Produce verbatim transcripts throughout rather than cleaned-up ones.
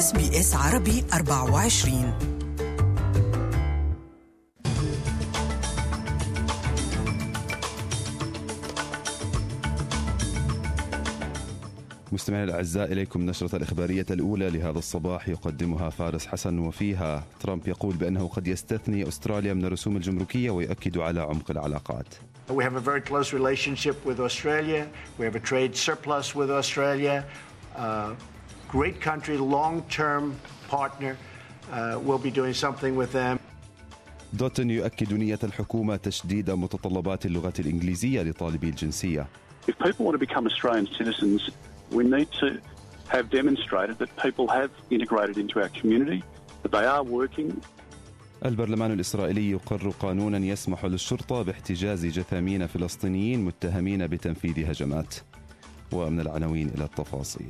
إس بي إس عربي أربعة وعشرين. مستمعينا الأعزاء، إليكم نشرة الإخبارية الأولى لهذا الصباح يقدمها فارس حسن، وفيها ترامب يقول بأنه قد يستثني أستراليا من الرسوم الجمركية ويؤكد على عمق العلاقات. We have a very close relationship with Australia. We have a trade surplus with Australia. Uh, great country, long-term partner. Uh, we'll be doing something with them. دوتن يؤكد نية الحكومة تشديد متطلبات اللغة الإنجليزية لطالبي الجنسية. If people want to become Australian citizens, we need to have demonstrated that people have integrated into our community, that they are working. البرلمان الإسرائيلي يقر قانونا يسمح للشرطة باحتجاز جثامين فلسطينيين متهمين بتنفيذ هجمات. ومن العناوين إلى التفاصيل.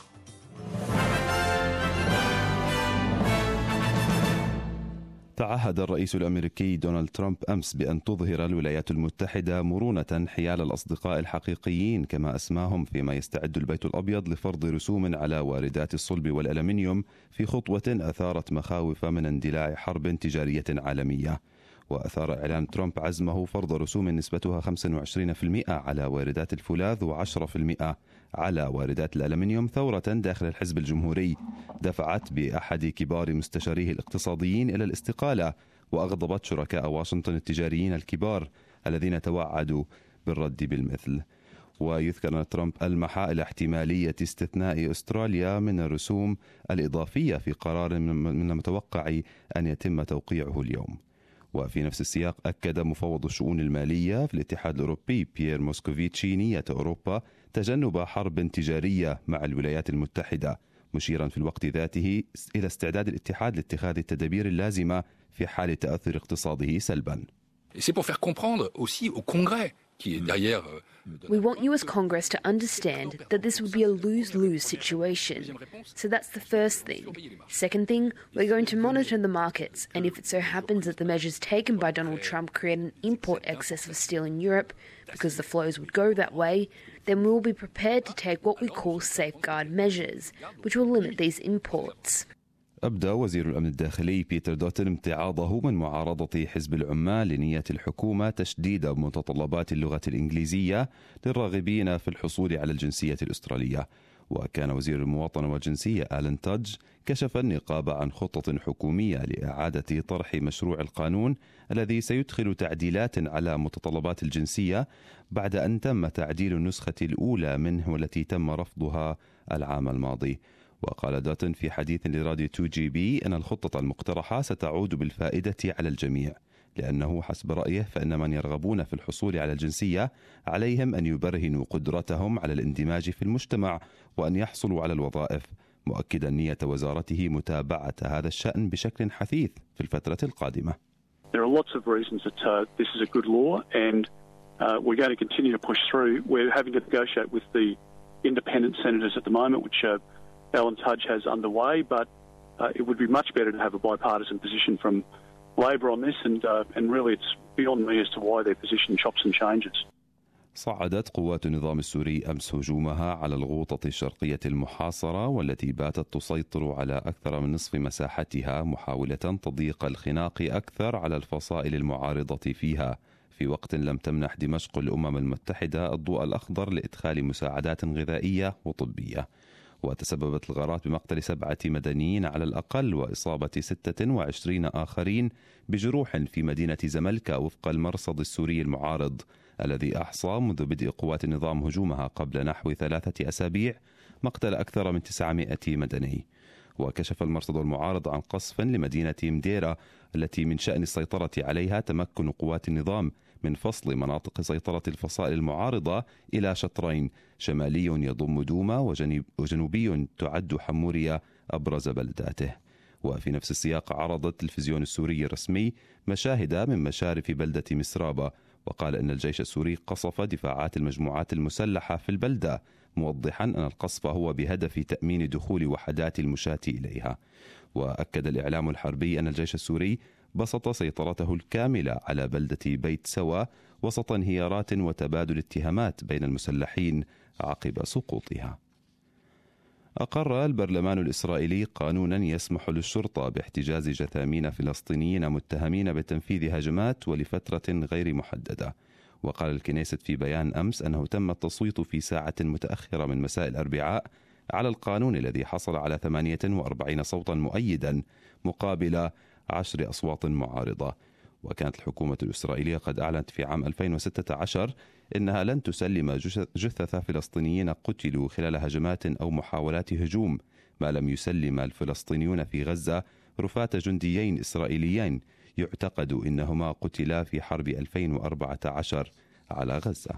تعهد الرئيس الأمريكي دونالد ترامب أمس بأن تظهر الولايات المتحدة مرونة حيال الأصدقاء الحقيقيين كما أسماهم، فيما يستعد البيت الأبيض لفرض رسوم على واردات الصلب والألمنيوم في خطوة أثارت مخاوف من اندلاع حرب تجارية عالمية. وأثار إعلان ترامب عزمه فرض رسوم نسبتها خمسة وعشرين بالمئة على واردات الفولاذ وعشرة بالمئة على واردات الألمنيوم ثورة داخل الحزب الجمهوري دفعت بأحد كبار مستشاريه الاقتصاديين إلى الاستقالة، وأغضبت شركاء واشنطن التجاريين الكبار الذين توعدوا بالرد بالمثل. ويذكر أن ترامب ألمح إلى احتمالية استثناء أستراليا من الرسوم الإضافية في قرار من المتوقع أن يتم توقيعه اليوم. وفي نفس السياق أكد مفوض الشؤون المالية في الاتحاد الأوروبي بيير موسكوفيتشي نية أوروبا تجنب حرب تجارية مع الولايات المتحدة، مشيرا في الوقت ذاته إلى استعداد الاتحاد لاتخاذ التدابير اللازمة في حال تأثر اقتصاده سلبا. We want U S Congress to understand that this would be a lose-lose situation. So that's the first thing. Second thing, we're going to monitor the markets, and if it so happens that the measures taken by Donald Trump create an import excess of steel in Europe, because the flows would go that way, then we will be prepared to take what we call safeguard measures, which will limit these imports. أبدى وزير الأمن الداخلي بيتر دوتن امتعاضه من معارضة حزب العمال لنية الحكومة تشديد متطلبات اللغة الإنجليزية للراغبين في الحصول على الجنسية الأسترالية. وكان وزير المواطنة والجنسية آلان تادج كشف النقاب عن خطة حكومية لإعادة طرح مشروع القانون الذي سيدخل تعديلات على متطلبات الجنسية بعد أن تم تعديل النسخة الأولى منه والتي تم رفضها العام الماضي. وقال دوتن في حديث لراديو تو جي بي أن الخطة المقترحة ستعود بالفائدة على الجميع، لأنه حسب رأيه فإن من يرغبون في الحصول على الجنسية عليهم أن يبرهنوا قدرتهم على الاندماج في المجتمع وأن يحصلوا على الوظائف، مؤكدا نية وزارته متابعة هذا الشأن بشكل حثيث في الفترة القادمة. There are lots of reasons that uh, this is a good law and uh, we're going to continue to push through. We're having to negotiate with the independent senators at the moment, which uh, Alan Tudge has underway, but uh, it would be much better to have a bipartisan position from Labor on this, and uh, and really it's beyond me as to why their position chops and changes. صعدت قوات النظام السوري أمس هجومها على الغوطة الشرقية المحاصرة والتي باتت تسيطر على أكثر من نصف مساحتها، محاولة تضييق الخناق أكثر على الفصائل المعارضة فيها، في وقت لم تمنح دمشق الأمم المتحدة الضوء الأخضر لإدخال مساعدات غذائية وطبية. وتسببت الغارات بمقتل سبعة مدنيين على الأقل وإصابة ستة وعشرين آخرين بجروح في مدينة زملكة وفق المرصد السوري المعارض الذي أحصى منذ بدء قوات النظام هجومها قبل نحو ثلاثة أسابيع مقتل أكثر من تسعمائة مدني. وكشف المرصد المعارض عن قصف لمدينة مديرة التي من شأن السيطرة عليها تمكن قوات النظام من فصل مناطق سيطرة الفصائل المعارضة إلى شطرين، شمالي يضم دوما وجنوبي تعد حمورية أبرز بلداته. وفي نفس السياق عرض التلفزيون السوري الرسمي مشاهد من مشارف بلدة مسرابة، وقال أن الجيش السوري قصف دفاعات المجموعات المسلحة في البلدة، موضحا أن القصف هو بهدف تأمين دخول وحدات المشاة إليها. وأكد الإعلام الحربي أن الجيش السوري بسط سيطرته الكاملة على بلدة بيت سوا وسط انهيارات وتبادل اتهامات بين المسلحين عقب سقوطها. أقر البرلمان الإسرائيلي قانونا يسمح للشرطة باحتجاز جثامين فلسطينيين متهمين بتنفيذ هجمات ولفترة غير محددة. وقال الكنيست في بيان أمس أنه تم التصويت في ساعة متأخرة من مساء الأربعاء على القانون الذي حصل على ثمانية وأربعين صوتا مؤيدا مقابل عشر أصوات معارضة. وكانت الحكومة الإسرائيلية قد أعلنت في عام ألفين وستة عشر إنها لن تسلم جثث فلسطينيين قتلوا خلال هجمات أو محاولات هجوم ما لم يسلم الفلسطينيون في غزة رفاة جنديين إسرائيليين يعتقد إنهما قتلا في حرب ألفين وأربعة عشر على غزة.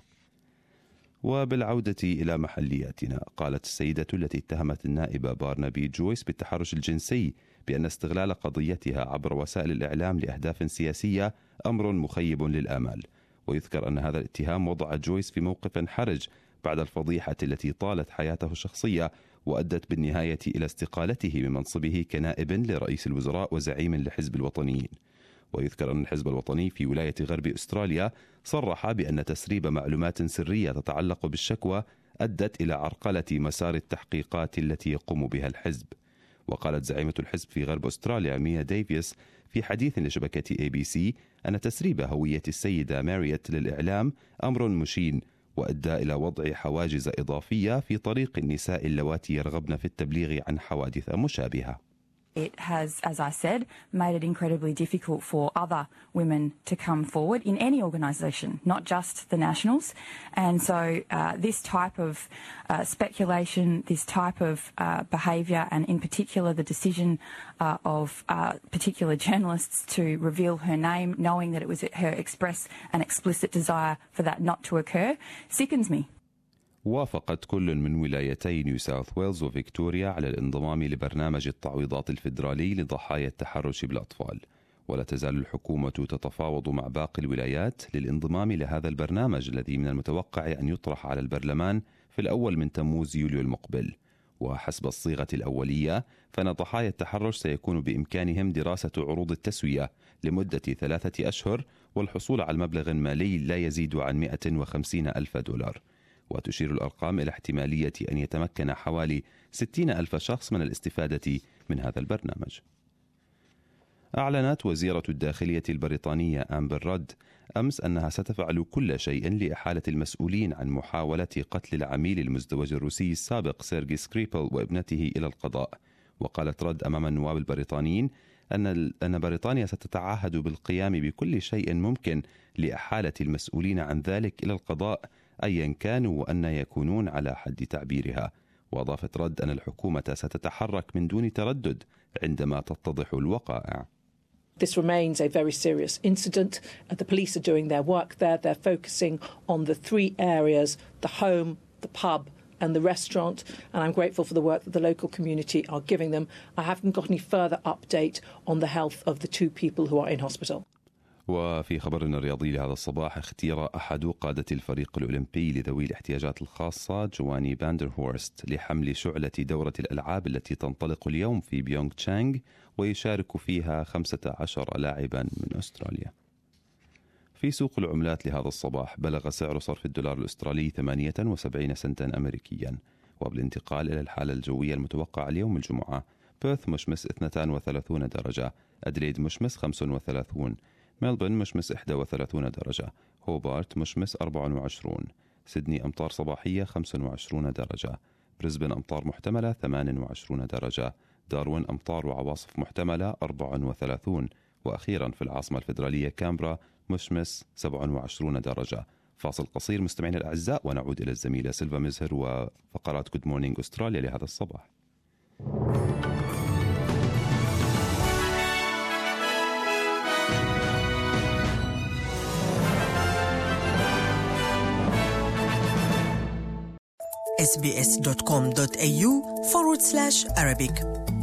وبالعودة إلى محلياتنا، قالت السيدة التي اتهمت النائبة بارنابي جويس بالتحرش الجنسي بأن استغلال قضيتها عبر وسائل الإعلام لأهداف سياسية أمر مخيب للآمال. ويذكر أن هذا الاتهام وضع جويس في موقف حرج بعد الفضيحة التي طالت حياته الشخصية وأدت بالنهاية إلى استقالته من منصبه كنائب لرئيس الوزراء وزعيم لحزب الوطنيين. ويذكر أن الحزب الوطني في ولاية غرب أستراليا صرح بأن تسريب معلومات سرية تتعلق بالشكوى أدت إلى عرقلة مسار التحقيقات التي يقوم بها الحزب. وقالت زعيمة الحزب في غرب أستراليا ميا ديفيس في حديث لشبكة إيه بي سي أن تسريب هوية السيدة ماريت للإعلام أمر مشين وأدى إلى وضع حواجز إضافية في طريق النساء اللواتي يرغبن في التبليغ عن حوادث مشابهة. It has, as I said, made it incredibly difficult for other women to come forward in any organisation, not just the Nationals. And so uh, this type of uh, speculation, this type of uh, behaviour, and in particular the decision uh, of uh, particular journalists to reveal her name, knowing that it was her express and explicit desire for that not to occur, sickens me. وافقت كل من ولايتي نيو ساوث ويلز وفيكتوريا على الانضمام لبرنامج التعويضات الفيدرالي لضحايا التحرش بالأطفال. ولا تزال الحكومة تتفاوض مع باقي الولايات للانضمام لهذا البرنامج الذي من المتوقع أن يطرح على البرلمان في الأول من تموز يوليو المقبل. وحسب الصيغة الأولية فإن ضحايا التحرش سيكون بإمكانهم دراسة عروض التسوية لمدة ثلاثة أشهر والحصول على مبلغ مالي لا يزيد عن مئة وخمسين ألف دولار. وتشير الأرقام إلى احتمالية أن يتمكن حوالي ستين ألف شخص من الاستفادة من هذا البرنامج. أعلنت وزيرة الداخلية البريطانية آمبر رد أمس أنها ستفعل كل شيء لإحالة المسؤولين عن محاولة قتل العميل المزدوج الروسي السابق سيرجي سكريبل وابنته إلى القضاء. وقالت رد أمام النواب البريطانيين أن أن بريطانيا ستتعهد بالقيام بكل شيء ممكن لإحالة المسؤولين عن ذلك إلى القضاء أيا كانوا وأن يكونون على حد تعبيرها. وأضافت رد أن الحكومة ستتحرك من دون تردد عندما تتضح الوقائع. This remains a very serious incident. The police are doing their work there. They're focusing on the three areas: the home, the pub and the restaurant. And I'm grateful for the work that the local community are giving them. I haven't got any further update on the health of the two people who are in hospital. وفي خبرنا الرياضي لهذا الصباح، اختير أحد قادة الفريق الأولمبي لذوي الاحتياجات الخاصة جواني باندر هورست لحمل شعلة دورة الألعاب التي تنطلق اليوم في بيونغ تشانغ ويشارك فيها خمسة عشر لاعبا من أستراليا. في سوق العملات لهذا الصباح بلغ سعر صرف الدولار الأسترالي ثمانية وسبعين سنتا أمريكيا. وبالانتقال إلى الحالة الجوية المتوقعة اليوم الجمعة، بيرث مشمس اثنتين وثلاثين درجة، أدليد مشمس خمسة وثلاثين، ملبورن مشمس إحدى وثلاثين درجة، هوبارت مشمس أربعة وعشرين، سيدني أمطار صباحية خمسة وعشرين درجة، بريسبن أمطار محتملة ثمانية وعشرين درجة، داروين أمطار وعواصف محتملة أربعة وثلاثين، وأخيرا في العاصمة الفيدرالية كامبرا مشمس سبعة وعشرين درجة. فاصل قصير مستمعين الأعزاء ونعود إلى الزميلة سيلفا مزهر وفقرات جود مورنينج أستراليا لهذا الصباح. إس بي إس دوت كوم دوت إيه يو forward slash Arabic